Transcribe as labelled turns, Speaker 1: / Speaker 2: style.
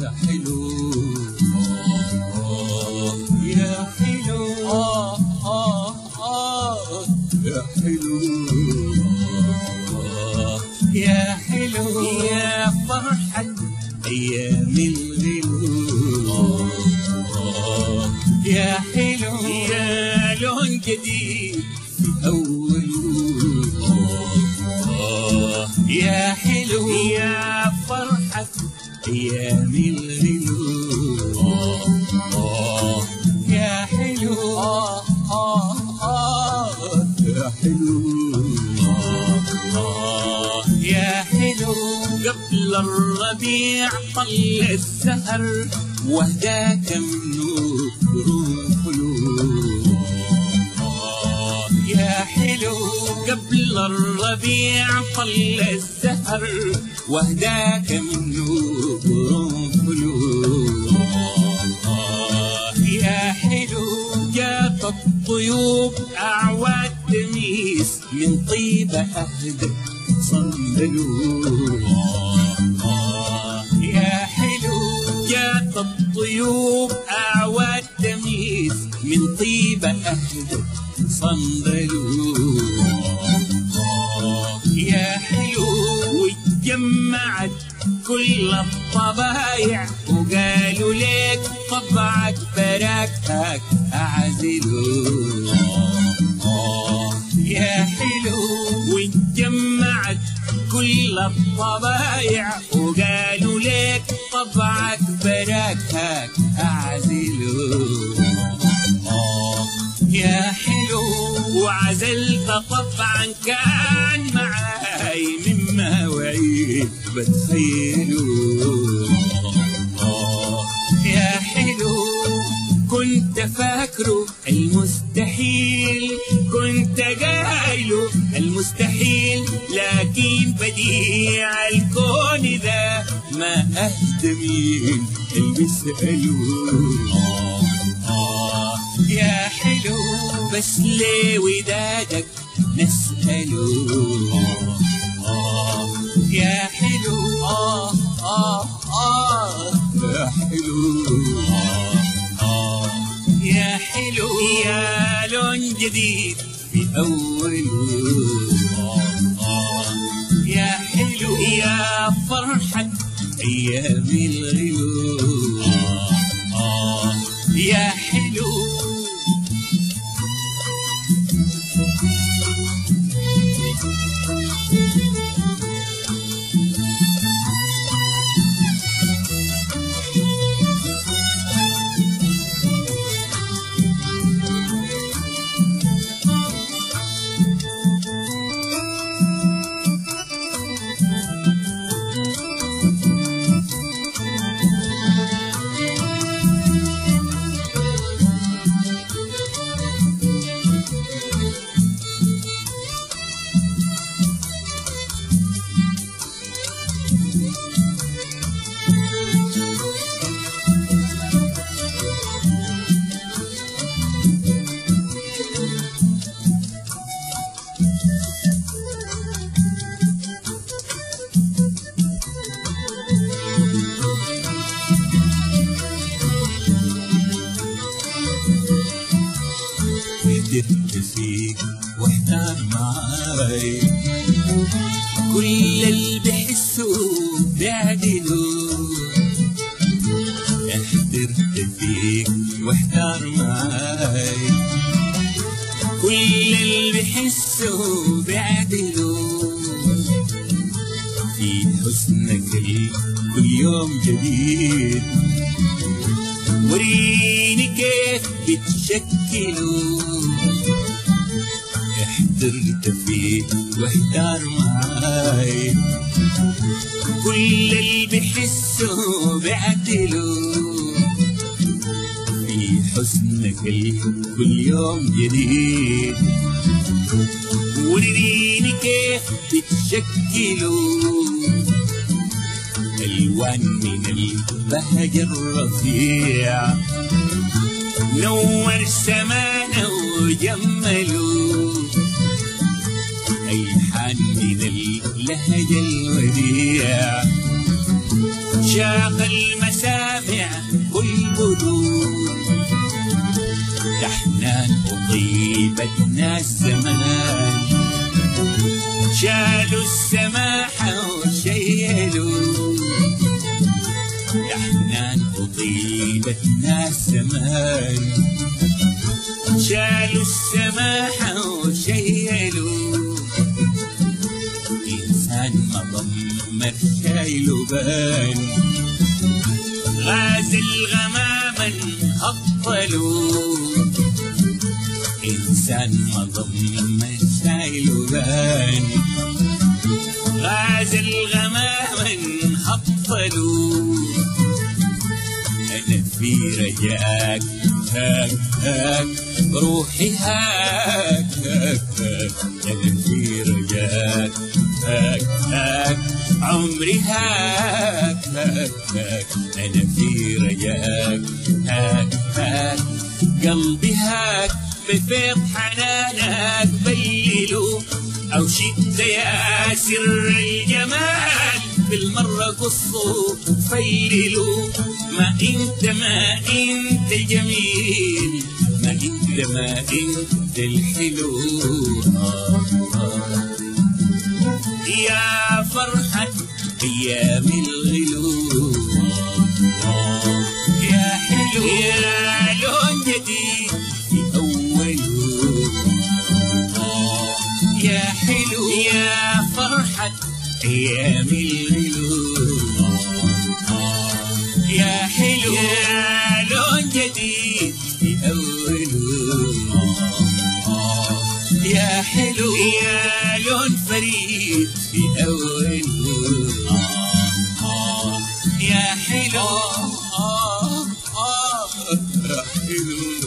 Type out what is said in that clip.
Speaker 1: يا حلو يا حلو يا حلو يا حلو يا فرحة أيام الغلو يا حلو يا لون جديد في أوله يا حلو يا فرحة أيام الغلو يا حلو يا حلو يا حلو قبل الربيع طل السهر وهداك من نور القلوب يا حلو قبل الربيع طل الزهر وهداك من نور القلوب يا حلو جات الطيوب أعواد تميس من طيبة أهدى صندلوا يا حلو جات الطيوب أعواد تميس من طيبة أهدى صندلوا يا حلو واتجمعت كل الطبايع وقالوا ليك طبعك براكتك أعزلوا يا حلو واتجمعت كل الطبايع وقالوا ليك طبعك براكتك أعزلوا يا حلو وعزلت طبعا كان معاي مما وعيد بتخيلوا يا حلو كنت فاكره المستحيل كنت قايله المستحيل لكن بديع الكون ذا ما أهدى مين اللي بيسألوه يا حلو بس ليه ودادك نسأله يا حلو يا حلو يا حلو يا لون جديد في أوله يا حلو يا فرحة أيام الغلو يا حلو بدت فيك واحتار معاي كل اللي بحسوا بيعدلوا احترت فيك واحتار معاي كل اللي بحسوا بيعدلوا في حسنك كل يوم جديد وريني كيف بتشكلوا احترت فيه واحتار معاي كل اللي بحسوا بيعدلوا في حسنك كل يوم جديد وريني كيف بتشكلوا ألوان من البهج الرفيع نور سمانا وجملوا ألحان من اللهج الوديع شاق المساء القلوب. لحنان وطيبتنا الزمان، شالوا السماحة وشيلوا. لحنان وطيبتنا الزمان، شالوا السماحة وشيلوا. إنسان ما ضمر شايله بان، غازل غماما هطلوا. إنسان ما ضمر شايله بان، غازل غماما هطلوا. أنا في رجاك هاك هاك روحي هاك هاك هاك. أنا في رجاك هاك هاك عمري هاك هاك هاك. أنا في رجاك هاك هاك قلبي هاك. بفيض حنانك بللوا، أو شئت يا سر الجمال بالمرة قصوا فللوا. ما انت جميل، ما انت الحلو. يا فرحة أيام الغلو، يا حلو يا لون جديد في أوله. يا حلو يا فرحة أيام الغلو، يا حلو يا لون جديد في أوله. يا حلو يا لون فريد في أوله. يا حلو حلو